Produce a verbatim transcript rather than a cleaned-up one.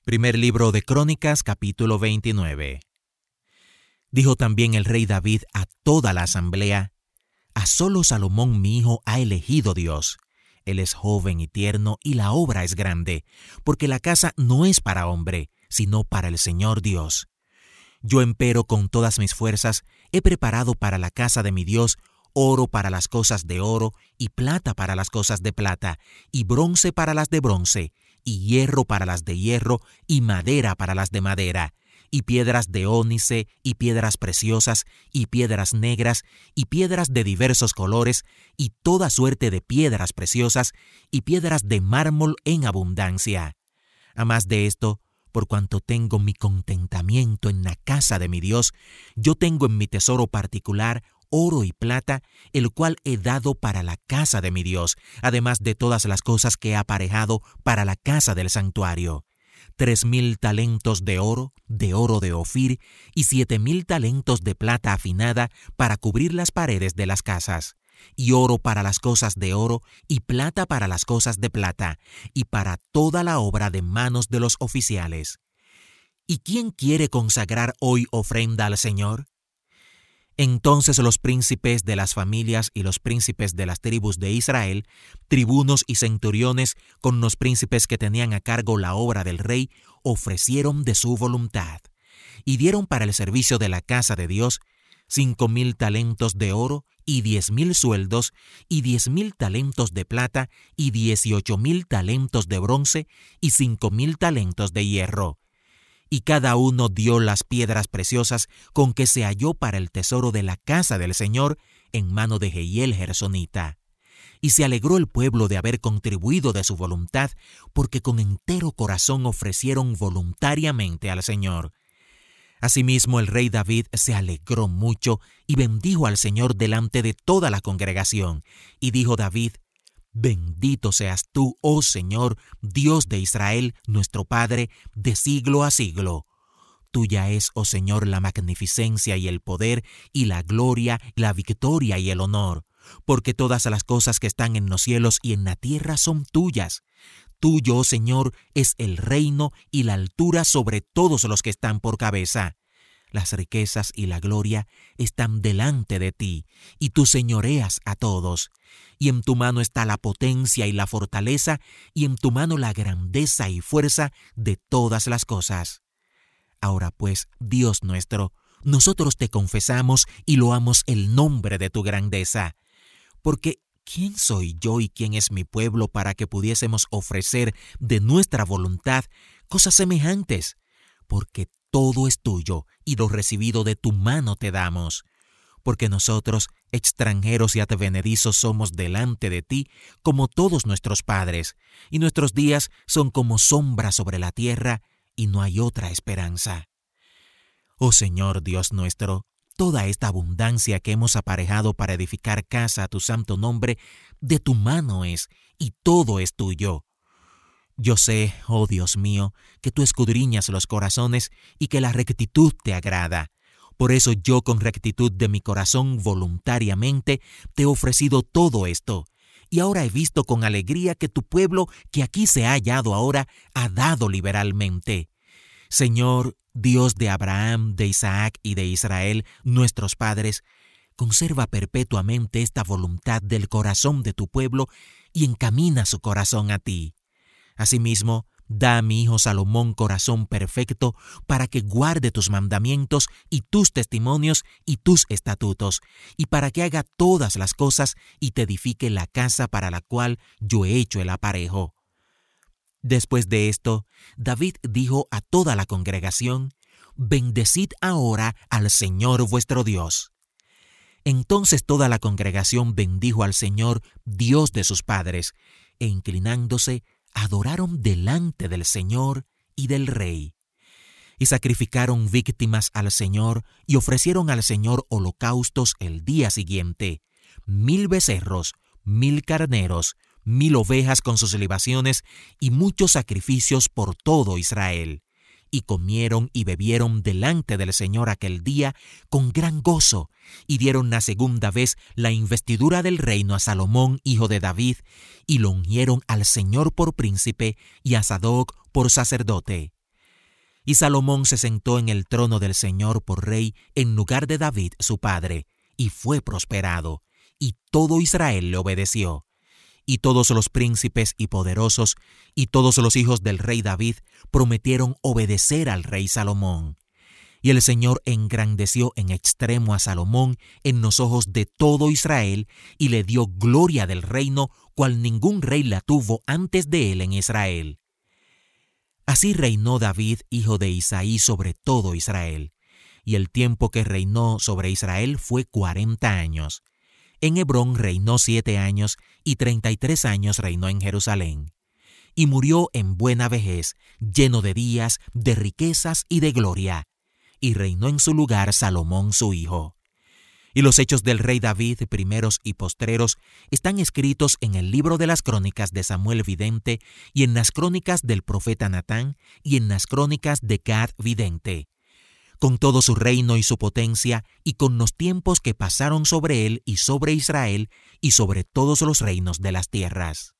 Primer libro de Crónicas, capítulo veintinueve. Dijo también el rey David a toda la asamblea: A solo Salomón mi hijo ha elegido Dios. Él es joven y tierno, y la obra es grande, porque la casa no es para hombre, sino para el Señor Dios. Yo empero con todas mis fuerzas he preparado para la casa de mi Dios oro para las cosas de oro, y plata para las cosas de plata, y bronce para las de bronce, y hierro para las de hierro, y madera para las de madera, y piedras de ónice, y piedras preciosas, y piedras negras, y piedras de diversos colores, y toda suerte de piedras preciosas, y piedras de mármol en abundancia. A más de esto, por cuanto tengo mi contentamiento en la casa de mi Dios, yo tengo en mi tesoro particular oro y plata, el cual he dado para la casa de mi Dios, además de todas las cosas que he aparejado para la casa del santuario. Tres mil talentos de oro, de oro de Ofir, y siete mil talentos de plata afinada para cubrir las paredes de las casas, y oro para las cosas de oro, y plata para las cosas de plata, y para toda la obra de manos de los oficiales. ¿Y quién quiere consagrar hoy ofrenda al Señor? Entonces los príncipes de las familias y los príncipes de las tribus de Israel, tribunos y centuriones, con los príncipes que tenían a cargo la obra del rey, ofrecieron de su voluntad, y dieron para el servicio de la casa de Dios cinco mil talentos de oro, y diez mil sueldos, y diez mil talentos de plata, y dieciocho mil talentos de bronce, y cinco mil talentos de hierro. Y cada uno dio las piedras preciosas con que se halló para el tesoro de la casa del Señor en mano de Jehiel Gersonita. Y se alegró el pueblo de haber contribuido de su voluntad, porque con entero corazón ofrecieron voluntariamente al Señor. Asimismo el rey David se alegró mucho y bendijo al Señor delante de toda la congregación. Y dijo David: Bendito seas tú, oh Señor, Dios de Israel, nuestro Padre, de siglo a siglo. Tuya es, oh Señor, la magnificencia y el poder, y la gloria, la victoria y el honor, porque todas las cosas que están en los cielos y en la tierra son tuyas. Tuyo, oh Señor, es el reino y la altura sobre todos los que están por cabeza. Las riquezas y la gloria están delante de ti, y tú señoreas a todos. Y en tu mano está la potencia y la fortaleza, y en tu mano la grandeza y fuerza de todas las cosas. Ahora pues, Dios nuestro, nosotros te confesamos y loamos el nombre de tu grandeza. Porque ¿quién soy yo y quién es mi pueblo para que pudiésemos ofrecer de nuestra voluntad cosas semejantes? Porque todo es tuyo, y lo recibido de tu mano te damos. Porque nosotros, extranjeros y advenedizos, somos delante de ti, como todos nuestros padres, y nuestros días son como sombra sobre la tierra, y no hay otra esperanza. Oh Señor Dios nuestro, toda esta abundancia que hemos aparejado para edificar casa a tu santo nombre, de tu mano es, y todo es tuyo. Yo sé, oh Dios mío, que tú escudriñas los corazones y que la rectitud te agrada. Por eso yo con rectitud de mi corazón voluntariamente te he ofrecido todo esto. Y ahora he visto con alegría que tu pueblo que aquí se ha hallado ahora ha dado liberalmente. Señor, Dios de Abraham, de Isaac y de Israel, nuestros padres, conserva perpetuamente esta voluntad del corazón de tu pueblo y encamina su corazón a ti. Asimismo, da a mi hijo Salomón corazón perfecto para que guarde tus mandamientos y tus testimonios y tus estatutos, y para que haga todas las cosas y te edifique la casa para la cual yo he hecho el aparejo. Después de esto, David dijo a toda la congregación: Bendecid ahora al Señor vuestro Dios. Entonces toda la congregación bendijo al Señor, Dios de sus padres, e inclinándose, adoraron delante del Señor y del Rey. Y sacrificaron víctimas al Señor y ofrecieron al Señor holocaustos el día siguiente, mil becerros, mil carneros, mil ovejas con sus libaciones y muchos sacrificios por todo Israel. Y comieron y bebieron delante del Señor aquel día con gran gozo, y dieron la segunda vez la investidura del reino a Salomón, hijo de David, y lo ungieron al Señor por príncipe y a Sadoc por sacerdote. Y Salomón se sentó en el trono del Señor por rey en lugar de David su padre, y fue prosperado, y todo Israel le obedeció. Y todos los príncipes y poderosos, y todos los hijos del rey David, prometieron obedecer al rey Salomón. Y el Señor engrandeció en extremo a Salomón en los ojos de todo Israel, y le dio gloria del reino, cual ningún rey la tuvo antes de él en Israel. Así reinó David, hijo de Isaí, sobre todo Israel. Y el tiempo que reinó sobre Israel fue cuarenta años. En Hebrón reinó siete años, y treinta y tres años reinó en Jerusalén. Y murió en buena vejez, lleno de días, de riquezas y de gloria. Y reinó en su lugar Salomón su hijo. Y los hechos del rey David, primeros y postreros, están escritos en el libro de las crónicas de Samuel vidente, y en las crónicas del profeta Natán, y en las crónicas de Gad vidente, con todo su reino y su potencia, y con los tiempos que pasaron sobre él y sobre Israel, y sobre todos los reinos de las tierras.